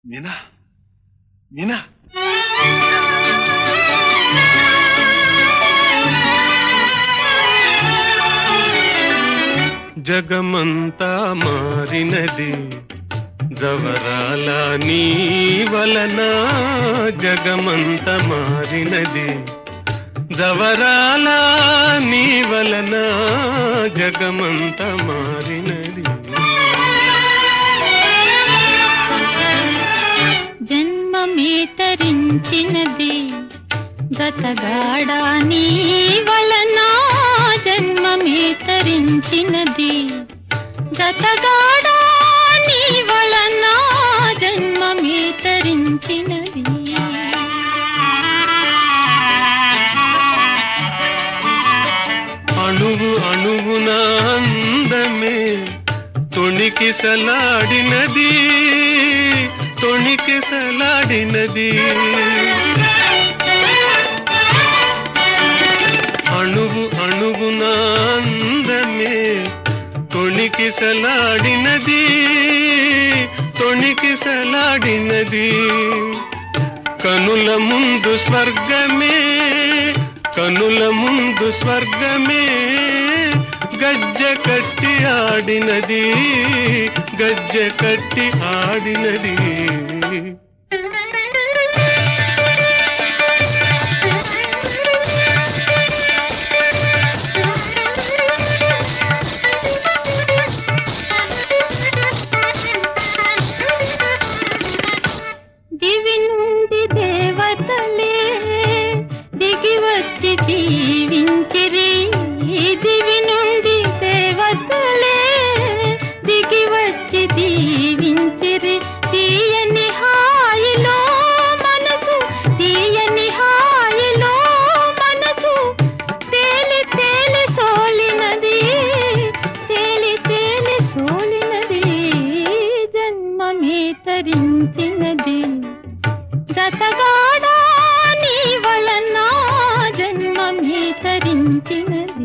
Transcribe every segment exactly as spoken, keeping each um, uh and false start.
మీనా మీనా జగమంతా మారినది జవరాల నీ వలన, జగమంత మారినది జవరాల నీ వలన, జగమంత మారినది. జన్మమే తరించినది గతగాడా నీ వలన, జన్మమే తరించినది గతగాడా నీ వలన, జన్మమే తరించినది. అణువు అణువున అందమే తొణికిసలాడినది, తొణికిసలాడినది. అణువు అణువున అందమే తొణికిసలాడినది, తొణికిసలాడినది. కనుల ముందు స్వర్గమే, కనుల ముందు స్వర్గమే గజ్జె కట్టి ఆడినది, గజ్జె కట్టి ఆడినది. దివి నుండి దేవతలే దిగి వచ్చి జీవించిరి, దివి నుండి దేవతలే దిగి వచ్చి జీవించిరి. తీయని హాయిలో మనసు, తీయని హాయిలో మనసు తేలి తేలి సోలినది, తేలి తేలి సోలినది. జన్మమే తరించినది గతగాడా నీ వలన, జన్మమే తరించినది.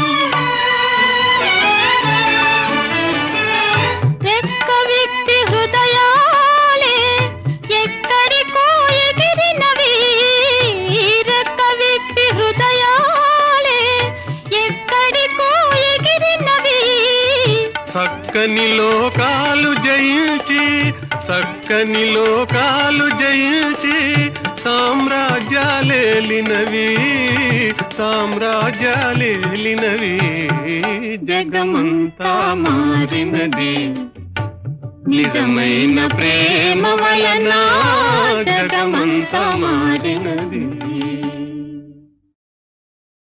రెక్క విప్పి హృదయాలే ఎక్కడికో ఎగిరినవి, రెక్క విప్పి హృదయాలే ఎక్కడికో ఎగిరినవి. చక్కని లోకాలు జయించి, చక్కని లోకాలు జయించి సామ్రాజ్యాలేలినవి, సామ్రాజ్యాలేలినవి. జగమంతా మారినది నిజమైన ప్రేమ వలన, జగమంతా మారినది.